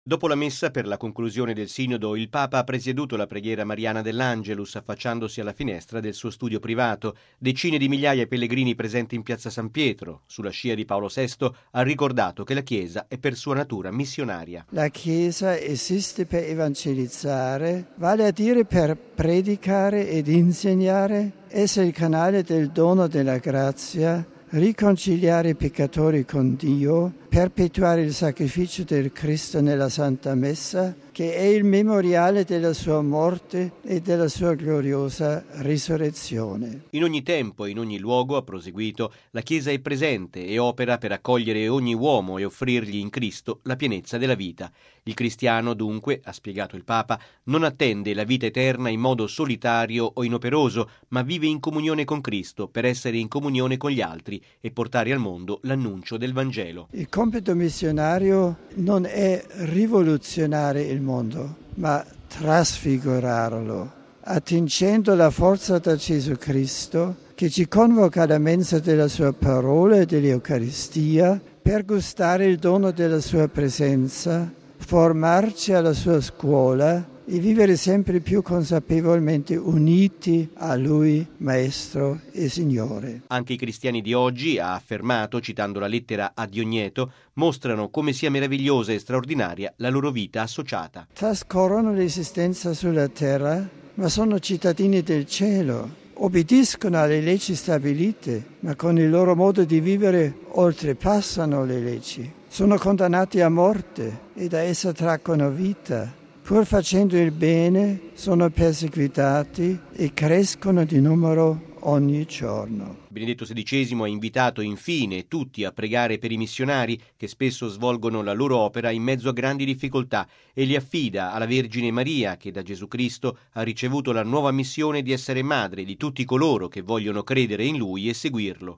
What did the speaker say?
Dopo la messa per la conclusione del sinodo, il Papa ha presieduto la preghiera mariana dell'Angelus affacciandosi alla finestra del suo studio privato. Decine di migliaia di pellegrini presenti in piazza San Pietro, sulla scia di Paolo VI, ha ricordato che la Chiesa è per sua natura missionaria. La Chiesa esiste per evangelizzare, vale a dire per predicare ed insegnare, essere il canale del dono della grazia, riconciliare i peccatori con Dio, perpetuare il sacrificio del Cristo nella Santa Messa, che è il memoriale della sua morte e della sua gloriosa risurrezione. In ogni tempo e in ogni luogo, ha proseguito, la Chiesa è presente e opera per accogliere ogni uomo e offrirgli in Cristo la pienezza della vita. Il cristiano, dunque, ha spiegato il Papa, non attende la vita eterna in modo solitario o inoperoso, ma vive in comunione con Cristo per essere in comunione con gli altri e portare al mondo l'annuncio del Vangelo. Il compito missionario non è rivoluzionare il mondo, ma trasfigurarlo, attingendo la forza da Gesù Cristo, che ci convoca alla mensa della sua parola e dell'Eucaristia per gustare il dono della sua presenza, formarci alla sua scuola e vivere sempre più consapevolmente uniti a Lui, Maestro e Signore. Anche i cristiani di oggi, ha affermato, citando la lettera a Diogneto, mostrano come sia meravigliosa e straordinaria la loro vita associata. Trascorrono l'esistenza sulla terra, ma sono cittadini del cielo. Obbediscono alle leggi stabilite, ma con il loro modo di vivere oltrepassano le leggi. Sono condannati a morte e da essa traggono vita. Pur facendo il bene, sono perseguitati e crescono di numero ogni giorno. Benedetto XVI ha invitato infine tutti a pregare per i missionari che spesso svolgono la loro opera in mezzo a grandi difficoltà e li affida alla Vergine Maria che da Gesù Cristo ha ricevuto la nuova missione di essere madre di tutti coloro che vogliono credere in Lui e seguirlo.